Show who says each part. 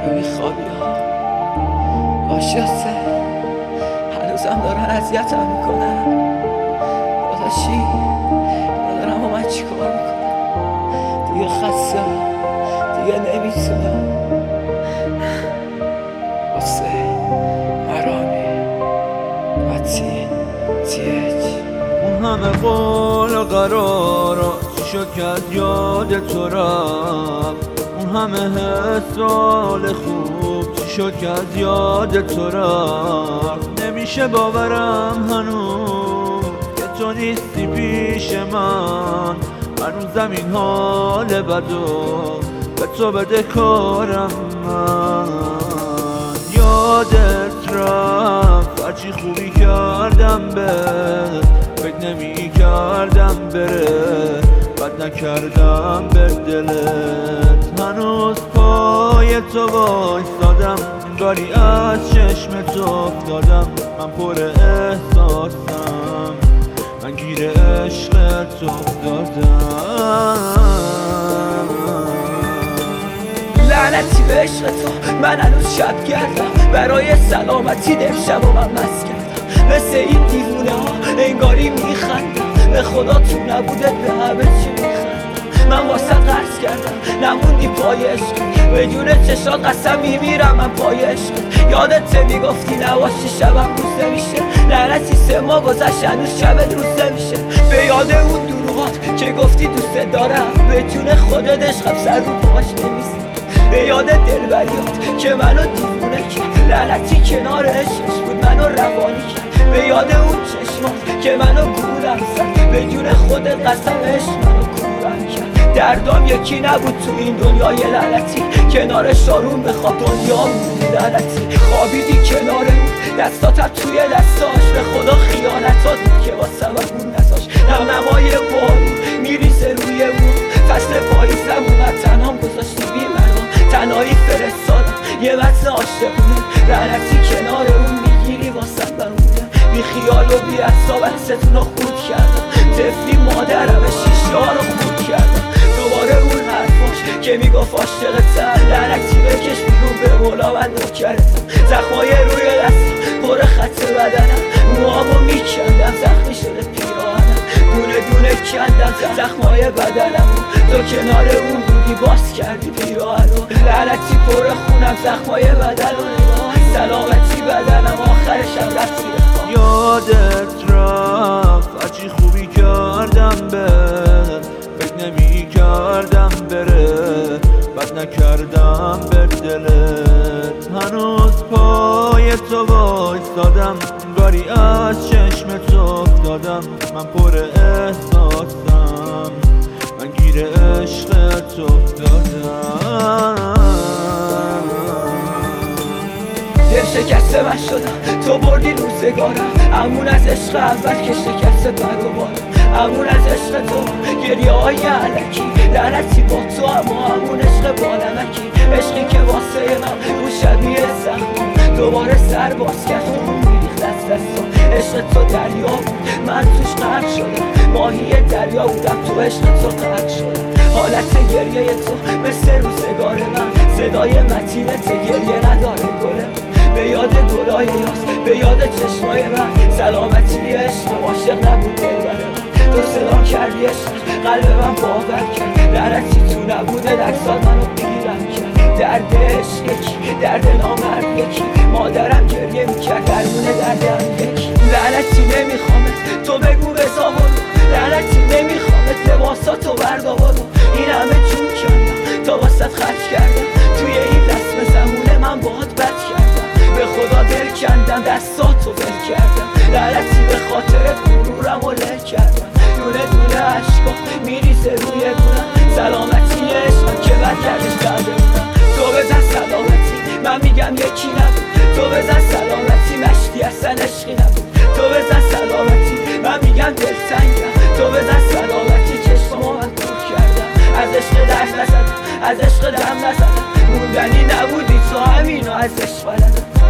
Speaker 1: رو میخوابی ها عاشقته، هنوزم دارن اذیتم میکنن. داداشی ندارم با من چی کار میکنم، دیگه خستم، دیگه نمیتونم. واسه مرامی و تیج
Speaker 2: اون همه قول و قرارا چی شد که از یاد تو رفت، اون همه حسال خوب چی شد که از یاد تو رفت. نمیشه باورم هنوز که تو نیستی پیش من، هنوزم این حال بدو به تو بده کارم. من یادت رفت هرچی خوبی کردم بهت، فکر نمی کردم بره، بد نکردم به دلت. هنوز پای تو وایستادم، انگاری از چشم تو افتادم. من پر احساسم، من گیر عشق تو افتادم.
Speaker 1: لعنتی به عشق تو، من هنوز شب گردم، برای سلامتی امشب و من مست کردم. مثل این دیوونه ها انگاری میخندم، به خدا تو نبودت به همه چی میخندم. من واسه قرض کردم نموندی پای عشق، بدون چشات قسم میمیرم من پای عشق. یادت میگفتی نباشی شبم روز نمیشه، لعنتی 3 ماه گذشت هنوز شبت روز نمیشه. به یاد اون دروغات که گفتی دوست دارم، به جون خودت عشقم سر رو پاش نمیزی. به یاد دلبریات که منو دیوونه کرد، لعنتی کنار عشقش بود منو روانی کرد. به یاد اون چشمات که منو گولم زد، به جون خودت قسم عشق منو کورم کرد. دردام یکی نبود تو این دنیای لعنتی، کنار شارون بخواب دنیا بودی لعنتی. خوابیدی کنار اون دستاتم توی دستاش، به خدا خیانتات بود که واسه من اون نذاش. نمای بارون میریزه روی اون، فصل پاییزم اومد تنهام گذاشتی بی منو. تنهایی فرستادم یه متن عاشقونه، لعنتی کنار اون میگیری واسه برونه. بی خیال و بی اعصاب عکستون رو خورد کردم، طفلی مادرم 6 رو خورد کردم. دوباره اون حرفاش که میگفت عاشقتم، لعنتی بکش بیرون به مولا من نوکرتم. زخمای روی دستم پر خط بدنم، موامو میکندم زخمی شده پیراهنم. دونه دونه کندم زخمای بدنم، تو کنار اون بودی باز کردی پیراهنو. لعنتی پر خونم زخمای بدن و نگاه، سلامتی بدنم آخرشم رفتی بخواه.
Speaker 2: یادت رفت هرچی خوبی کردم بهت، فکر نمی کردم بره، بد نکردم به دلت. هنوز پای تو وایستادم، انگاری از چشم تو افتادم. من پر احساسم، من گیر عشق تو افتادم.
Speaker 1: دل شکسته من شدم، تو بردی روزگارم. امون از عشق اول که شکسته بر و بارم، امون از عشق تو گریه های علکی. لعنتی با تو اما امون عشق بالمکی، عشقی که واسه من اون شبیه زخم دوباره سر باز کرد. خون میریخت دست دستم، عشق تو دریا بود من توش غرق شدم. ماهی دریا بودم تو عشق تو غرق شدم. حالت گریه تو مثل روزگار من، صدای متینت گریه نداره گله. به یاد گلای یاس، به یاد چشمای من، سلامتی عشق عاشق نبود دلبر من. تو صدا کردی عشق قلب من باور کرد، لعنتی تو نبوده عکسات منو پیرم کرد. درد عشق یکی، درد نامرد یکی، مادرم گریه میکرد درمون دردم یکی. لعنتی نمیخوامت تو بگو بزاورو، لعنتی نمیخوامت لباساتو برداورو. این همه جون کردم تا واسط خرج کردم، توی این رسم زمونه من باهات بد کردم. به خدا دل کندم دستاتو ول کردم، لعنتی به خاطر غرورم و له کردم. دونه دونه عشقا میریزه روی گونم، سلامتی عشقم که بد کردش قدرونم. تو بزن سلامتی، من میگم یکی نبود. تو بزن سلامتی، مشتی اصلا عشقی نبود. تو بزن سلامتی، من میگم دلتنگم. تو بزن سلامتی، چشمامو من کور کردم. از عشق دست نزدم، از عشق دم نزدم. موندنی نبودی تو همینو از عشق بلدم.